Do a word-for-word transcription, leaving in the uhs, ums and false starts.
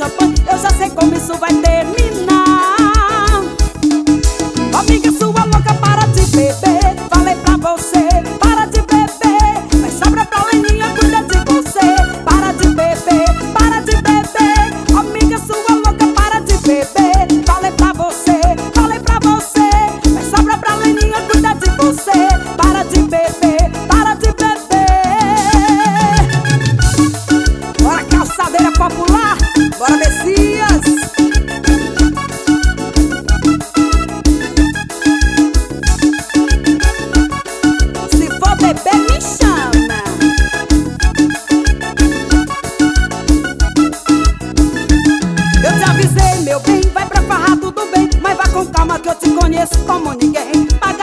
champanhe, eu já sei como isso vai terminar. Amiga sua louca, para de beber. Falei pra você, para de beber. Mas sobra pra Leninha, cuida de você. Para de beber, para de beber. Amiga sua louca, para de beber. Falei pra você, falei pra você. Mas sobra pra Leninha, cuida de você. Para de beber, para de beber. Bora, calçadeira popular, bora, Messias. Se for beber, me chama. Eu te avisei, meu bem, vai pra farra, tudo bem. Mas vá com calma que eu te conheço como ninguém. Paga